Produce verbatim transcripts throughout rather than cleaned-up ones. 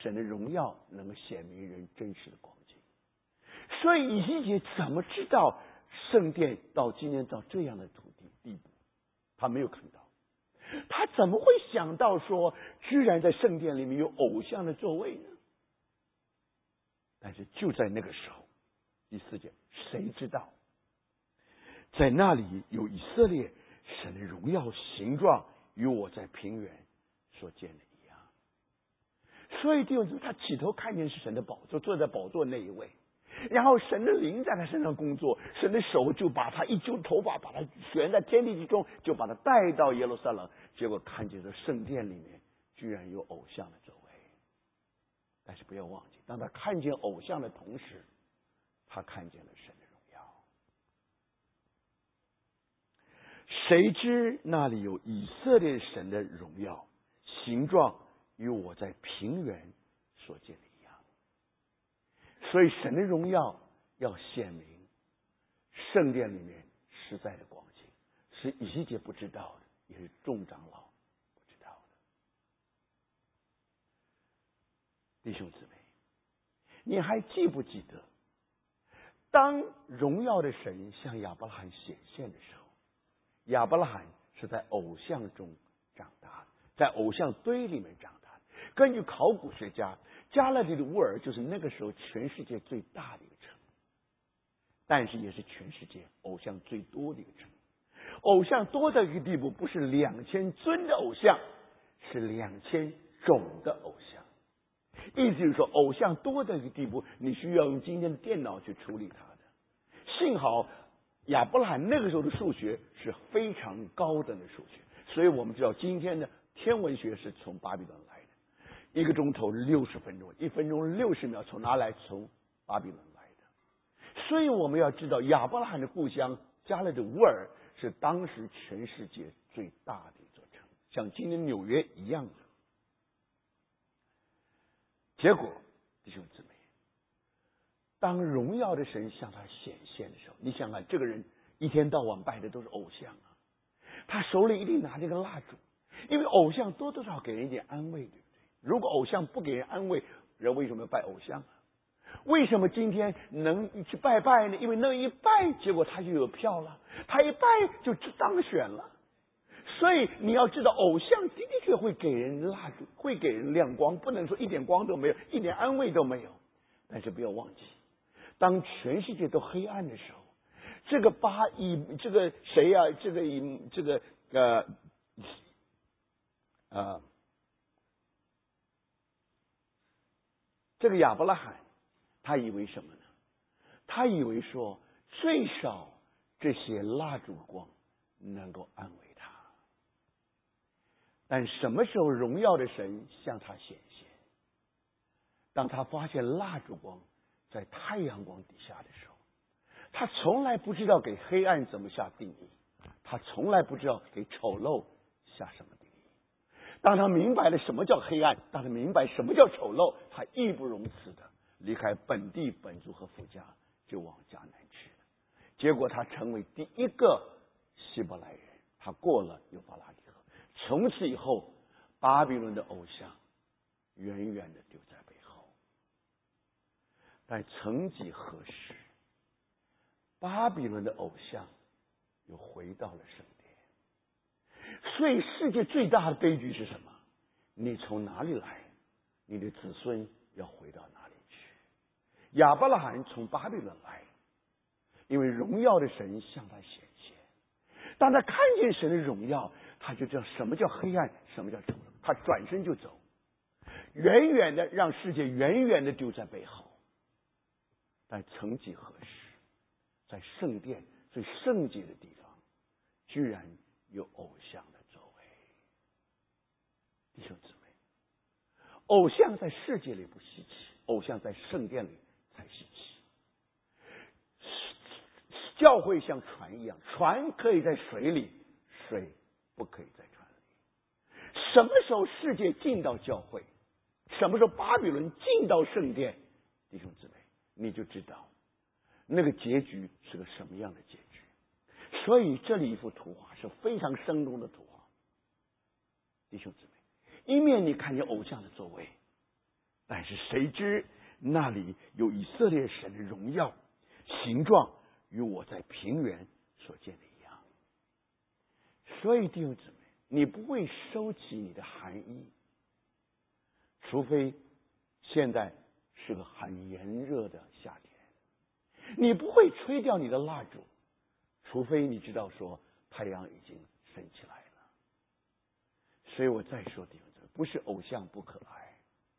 神的荣耀能够显明人真实的光景。所以以西结怎么知道圣殿到今天到这样的土地地步？他没有看到，他怎么会想到说，居然在圣殿里面有偶像的座位呢？但是就在那个时候，第四节，谁知道，在那里有以色列神的荣耀形状，与我在平原所见的一样。所以弟兄姊妹，他起头看见是神的宝座，坐在宝座那一位，然后神的灵在他身上工作，神的手就把他一揪头发，把他悬在天地之中，就把他带到耶路撒冷。结果看见这圣殿里面居然有偶像的座位。但是不要忘记，当他看见偶像的同时，他看见了神的荣耀。谁知那里有以色列神的荣耀形状，与我在平原所见的一样。所以神的荣耀要显明圣殿里面实在的光景，是以西结不知道的，也是众长老不知道的。弟兄姊妹，你还记不记得，当荣耀的神向亚伯拉罕显现的时候，亚伯拉罕是在偶像中长大的，在偶像堆里面长大的。根据考古学家，加勒底的乌尔就是那个时候全世界最大的一个城，但是也是全世界偶像最多的一个城。偶像多到一个地步，不是两千尊的偶像，是两千种的偶像。意思就是说，偶像多到一个地步，你需要用今天的电脑去处理它的。幸好亚伯拉罕那个时候的数学是非常高等的数学，所以我们知道今天的天文学是从巴比伦来的。一个钟头六十分钟，一分钟六十秒，从哪来？从巴比伦来的。所以我们要知道，亚伯拉罕的故乡加勒底乌尔是当时全世界最大的一座城，像今天纽约一样的。结果，弟兄姊妹，当荣耀的神向他显现的时候，你想想，这个人一天到晚拜的都是偶像啊，他手里一定拿着个蜡烛，因为偶像多多少少给人一点安慰，对不对？如果偶像不给人安慰，人为什么要拜偶像啊？为什么今天能去拜拜呢？因为那一拜，结果他就有票了，他一拜就当选了。所以你要知道，偶像的的确会给人蜡烛，会给人亮光，不能说一点光都没有，一点安慰都没有。但是不要忘记，当全世界都黑暗的时候，这个巴以这个谁呀、啊？这个以这个呃呃，这个亚伯拉罕，他以为什么呢？他以为说，最少这些蜡烛光能够安慰他。但什么时候荣耀的神向他显现？当他发现蜡烛光在太阳光底下的时候，他从来不知道给黑暗怎么下定义，他从来不知道给丑陋下什么定义。当他明白了什么叫黑暗，当他明白什么叫丑陋，他义不容辞的离开本地本族和父家，就往迦南去了。结果他成为第一个希伯来人，他过了幼发拉底河。从此以后，巴比伦的偶像远远的丢在背后。但曾几何时，巴比伦的偶像又回到了圣殿。所以世界最大的悲剧是什么？你从哪里来，你的子孙要回到哪里去。亚伯拉罕从巴比伦来，因为荣耀的神向他显现。当他看见神的荣耀，他就知道什么叫黑暗，什么叫丑陋。他转身就走，远远的让世界远远的丢在背后。但曾几何时，在圣殿最圣洁的地方，居然有偶像的作为。弟兄姊妹，偶像在世界里不稀奇，偶像在圣殿里才稀奇。教会像船一样，船可以在水里，水不可以在船里。什么时候世界进到教会，什么时候巴比伦进到圣殿，弟兄姊妹，你就知道那个结局是个什么样的结局。所以这里一幅图画是非常生动的图画。弟兄姊妹，一面你看见偶像的作为， 但是谁知那里有以色列神的荣耀，形状与我在平原所见的一样。所以弟兄姊妹，你不会收起你的寒衣，除非现在是个很炎热的夏天。你不会吹掉你的蜡烛，除非你知道说太阳已经升起来了。所以我再说弟兄姊妹，不是偶像不可爱，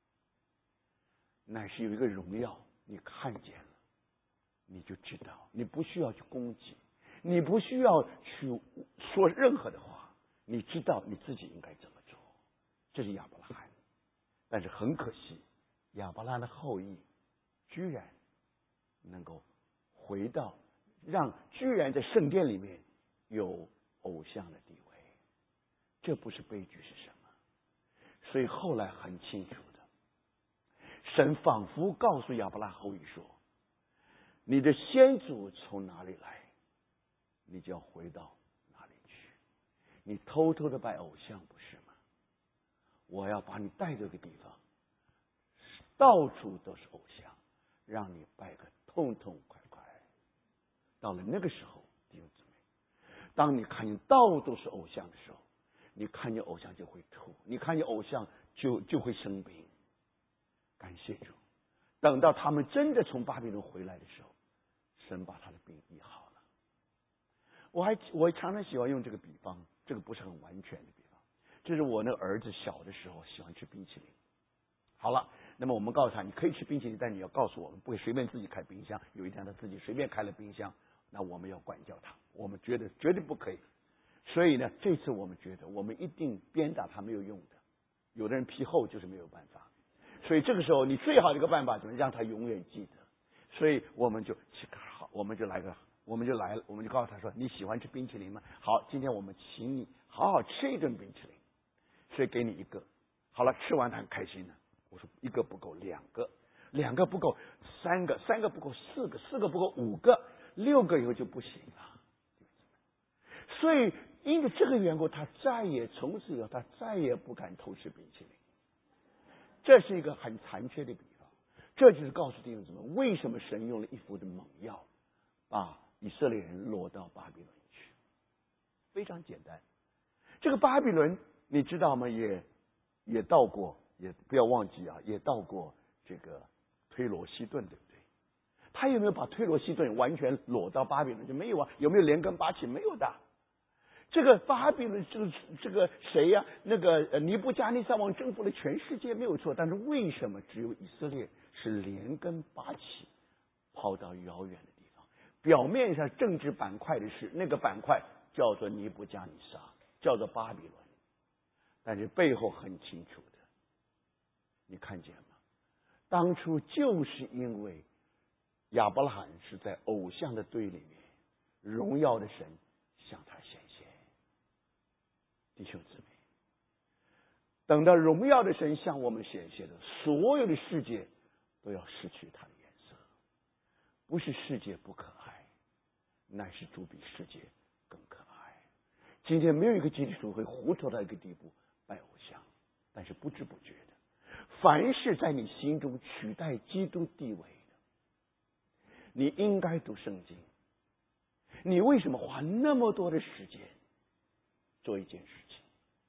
乃是有一个荣耀，你看见了，你就知道，你不需要去攻击，你不需要去说任何的话，你知道你自己应该怎么做。这是亚伯拉罕。但是很可惜，亚伯拉罕的后裔居然能够回到让居然在圣殿里面有偶像的地位，这不是悲剧是什么？所以后来很清楚的，神仿佛告诉亚伯拉罕后裔说，你的先祖从哪里来，你就要回到哪里去。你偷偷的拜偶像不是吗？我要把你带到一个地方，到处都是偶像，让你拜个痛痛快快。到了那个时候，弟兄姊妹，当你看见到处都是偶像的时候，你看见偶像就会吐，你看见偶像就就会生病。感谢主，等到他们真的从巴比伦回来的时候，神把他的病医好了。我还我常常喜欢用这个比方，这个不是很完全的比方，这是我那个儿子小的时候喜欢吃冰淇淋。好了，那么我们告诉他，你可以吃冰淇淋，但你要告诉我们，不会随便自己开冰箱。有一天他自己随便开了冰箱，那我们要管教他，我们觉得绝对不可以。所以呢，这次我们觉得我们一定鞭打他没有用的，有的人皮厚就是没有办法。所以这个时候你最好的一个办法就是让他永远记得。所以我们就好，我们就来个，我们就来了，我们就告诉他说，你喜欢吃冰淇淋吗？好，今天我们请你好好吃一顿冰淇淋，所以给你一个。好了，吃完他很开心的。我说一个不够，两个，两个不够，三个，三个不够，四个，四个不够，五个，六个以后就不行了。所以因为这个缘故，他再也从此以后他再也不敢偷吃冰淇淋。这是一个很残缺的比方，这就是告诉弟兄姊妹，为什么神用了一副的猛药，把以色列人落到巴比伦去。非常简单，这个巴比伦你知道吗？也也到过。也不要忘记啊，也到过这个推罗西顿，对不对？他有没有把推罗西顿完全裸到巴比伦？就没有啊。有没有连根拔起？没有的。这个巴比伦，这个这个谁呀、啊？那个尼布加尼撒王征服了全世界，没有错。但是为什么只有以色列是连根拔起，跑到遥远的地方？表面上政治板块的事，那个板块叫做尼布加尼撒，叫做巴比伦，但是背后很清楚的。你看见吗？当初就是因为亚伯拉罕是在偶像的堆里面，荣耀的神向他显现。弟兄姊妹，等到荣耀的神向我们显现的，所有的世界都要失去它的颜色。不是世界不可爱，乃是主比世界更可爱。今天没有一个基督徒会糊涂到一个地步拜偶像，但是不知不觉的，凡是在你心中取代基督地位的，你应该读圣经。你为什么花那么多的时间做一件事情？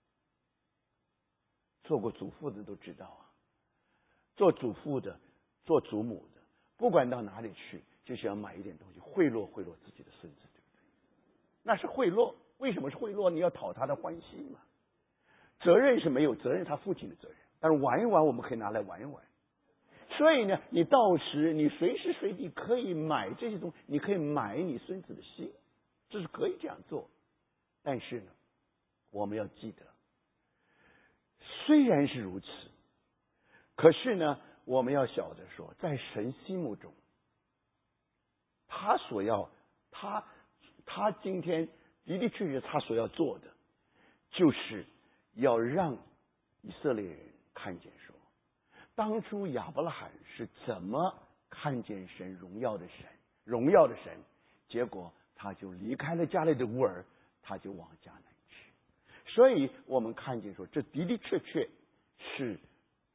做过祖父的都知道啊，做祖父的、做祖母的，不管到哪里去，就想买一点东西贿赂贿赂自己的孙子，对不对？那是贿赂。为什么是贿赂？你要讨他的欢喜嘛。责任是没有，责任是他父亲的责任。但是玩一玩，我们可以拿来玩一玩。所以呢，你到时你随时随地可以买这些东西，你可以买你孙子的心，这是可以这样做。但是呢，我们要记得，虽然是如此，可是呢，我们要晓得说，在神心目中，他所要，他他今天的的确确他所要做的，就是要让以色列人看见说，当初亚伯拉罕是怎么看见神荣耀的神，荣耀的神，结果他就离开了家里的乌尔，他就往迦南去。所以我们看见说，这的的确确是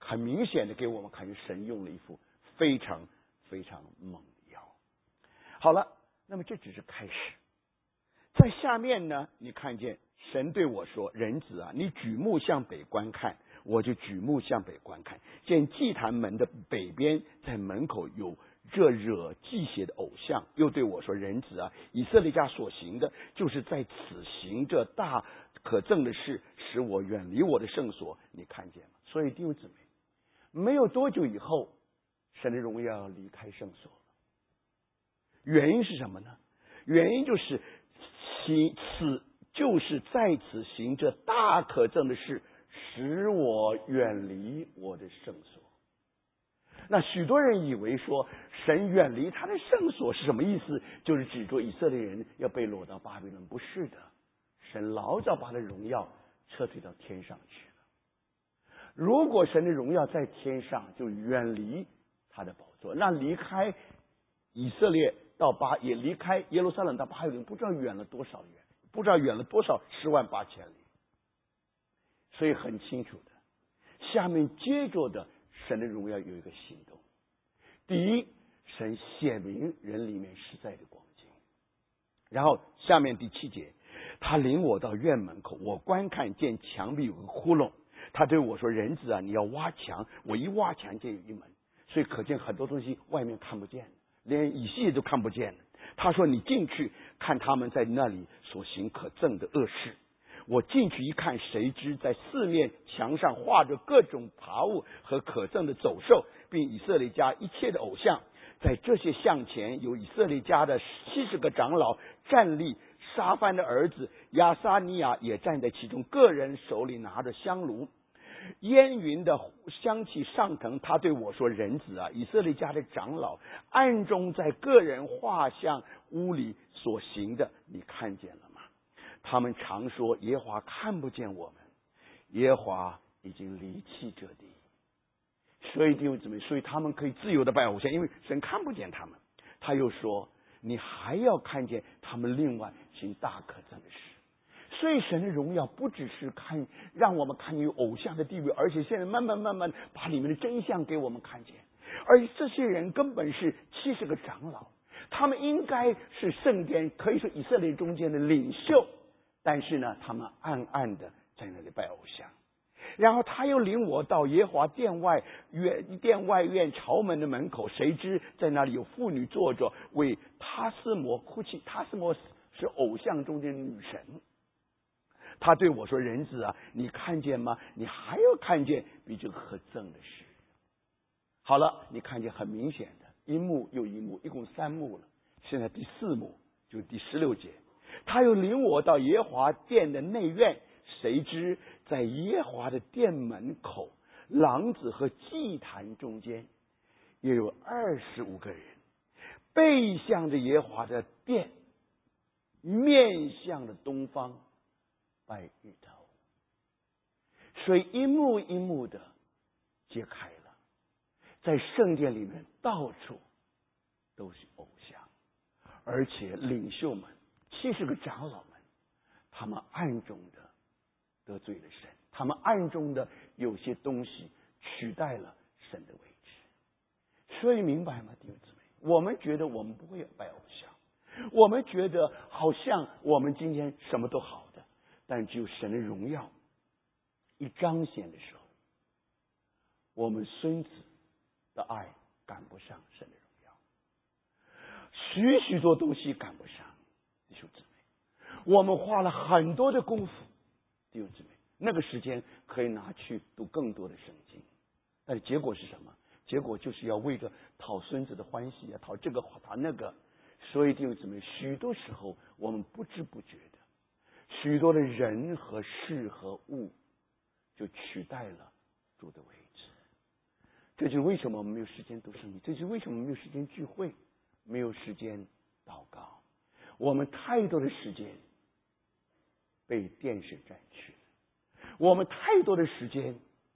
很明显的给我们看见神用了一副非常非常猛的药。好了，那么这只是开始，在下面呢，你看见神对我说：“人子啊，你举目向北观看。”我就举目向北观看，见祭坛门的北边，在门口有这惹忌邪的偶像。又对我说：“人子啊，以色列家所行的，就是在此行这大可憎的事，使我远离我的圣所。”你看见吗？所以弟兄姊妹，没有多久以后，神的荣耀离开圣所了。原因是什么呢？原因就是其此就是在此行这大可憎的事，使我远离我的圣所。那许多人以为说神远离他的圣所是什么意思？就是指着以色列人要被掳到巴比伦。不是的，神老早把他的荣耀撤退到天上去了。如果神的荣耀在天上，就远离他的宝座，那离开以色列到巴，也离开耶路撒冷到巴比伦，不知道远了多少远，不知道远了多少十万八千里。所以很清楚的，下面接着的神的荣耀有一个行动。第一，神显明人里面实在的光景。然后下面第七节，他领我到院门口，我观看见墙壁有个窟窿，他对我说：“人子啊，你要挖墙。”我一挖墙见有一门，所以可见很多东西外面看不见，连以西结都看不见。他说：“你进去看他们在那里所行可憎的恶事。”我进去一看，谁知在四面墙上画着各种爬物和可憎的走兽，并以色列家一切的偶像。在这些像前有以色列家的七十个长老站立，沙番的儿子亚撒尼亚也站在其中，个人手里拿着香炉，烟云的香气上腾。他对我说：“人子啊，以色列家的长老暗中在个人画像屋里所行的，你看见了吗？他们常说耶和华看不见我们，耶和华已经离弃这地。”所以弟兄姊妹，所以他们可以自由的拜偶像，因为神看不见他们。他又说：“你还要看见他们另外行大可憎的事。”所以神的荣耀不只是看让我们看见有偶像的地位，而且现在慢慢慢慢把里面的真相给我们看见。而这些人根本是七十个长老，他们应该是圣殿，可以说以色列中间的领袖。但是呢，他们暗暗的在那里拜偶像。然后他又领我到耶和华殿外院殿外院朝门的门口，谁知在那里有妇女坐着，为他斯摩哭泣。他斯摩是偶像中间的女神。他对我说：“人子啊，你看见吗？你还要看见比这个可憎的事。”好了，你看见很明显的一幕又一幕，一共三幕了。现在第四幕就是第十六节，他又领我到耶和华殿的内院，谁知在耶和华的殿门口，廊子和祭坛中间，也有二十五个人，背向着耶和华的殿，面向着东方拜日头。所以一幕一幕的揭开了，在圣殿里面到处都是偶像，而且领袖们七十个长老们，他们暗中的得罪了神，他们暗中的有些东西取代了神的位置。所以明白吗，弟兄姊妹？我们觉得我们不会拜偶像，我们觉得好像我们今天什么都好的，但只有神的荣耀一彰显的时候，我们孙子的爱赶不上神的荣耀，许许多东西赶不上。弟兄姊妹，我们花了很多的功夫，弟兄姊妹，那个时间可以拿去读更多的圣经，但是结果是什么？结果就是要为着讨孙子的欢喜啊，讨这个讨那个。所以弟兄姊妹，许多时候我们不知不觉的，许多的人和事和物就取代了主的位置。这就是为什么我们没有时间读圣经，这就是为什么没有时间聚会，没有时间祷告。我们太多的时间被电视占据了，我们太多的时间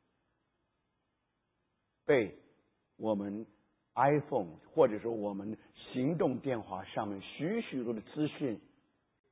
被我们 iPhone 或者说我们行动电话上面许许多的资讯